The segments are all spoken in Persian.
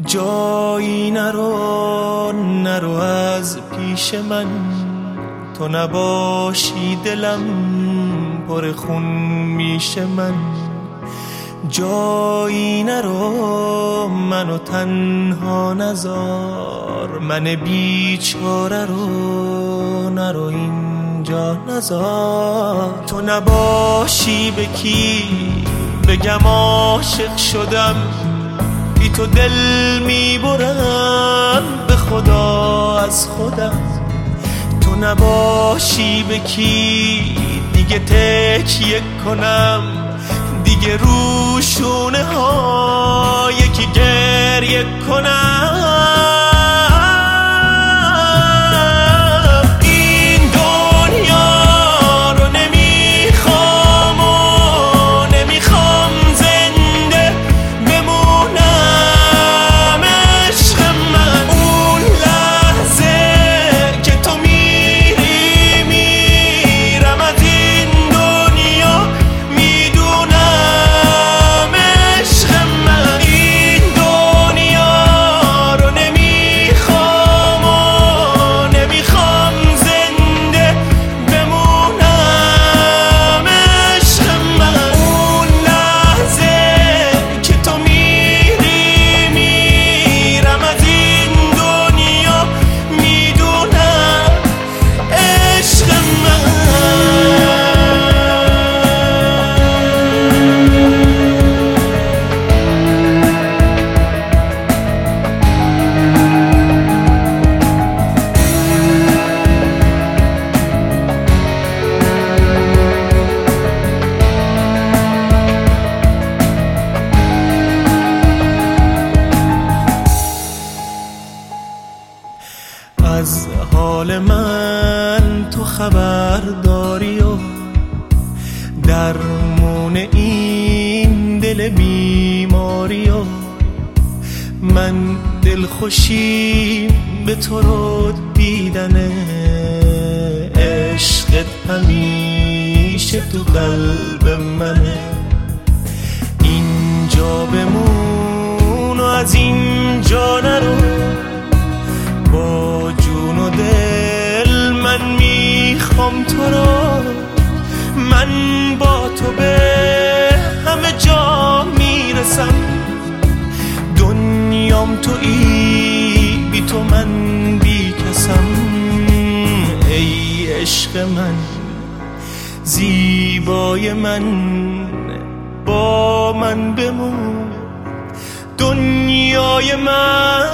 جایی نرو از پیش من، تو نباشی دلم پر خون میشه من. جایی نرو منو تنها نذار، من بیچاره رو نرو اینجا نذار. تو نباشی به کی بگم عاشق شدم، بی تو دل میبرم به خدا از خودم. تو نباشی به کی دیگه تکیه کنم، دیگه رو شونه ها یکی گریه کنم. این دنیا رو نمیخوام و نمیخوام زنده بمونم عشق من. اون لحظه که تو میری میرم از این دنیا، میدونم عشق من. این دنیا رو نمیخوام و نمیخوام زنده بمونم عشق من. اون لحظه که تو میری میرم از این دنیا، میدونم عشق من. از حال من تو خبر داری و درمون این دل بیماری و من دلخوشی به تو رو دیدن عشقت همیشه تو قلب منه. اینجا بمون و از اینجا نرو، با جون و دل من میخوام تو رو. من با تو به همه جا میرسم، دنیام تویی بی تو من بی کسم. ای عشق من زیبای من، با من بمون دنیای من.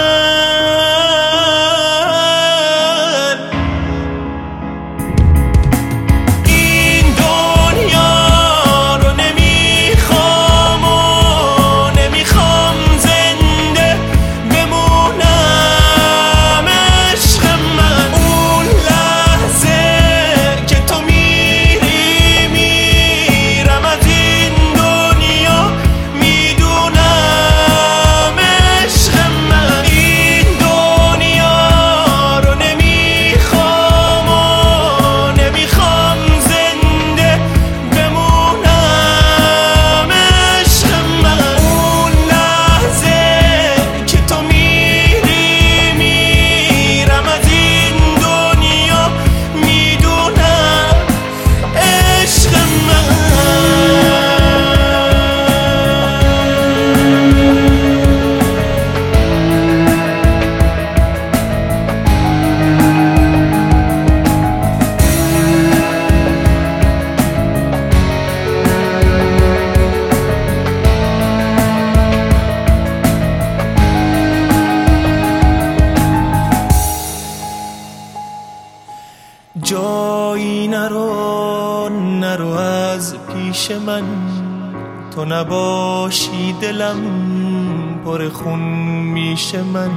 جایی نرو از پیش من، تو نباشی دلم پر خون میشه من.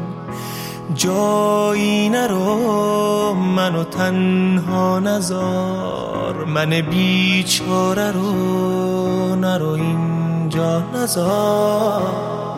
جایی نرو منو تنها نذار، من بیچاره رو نرو اینجا نذار.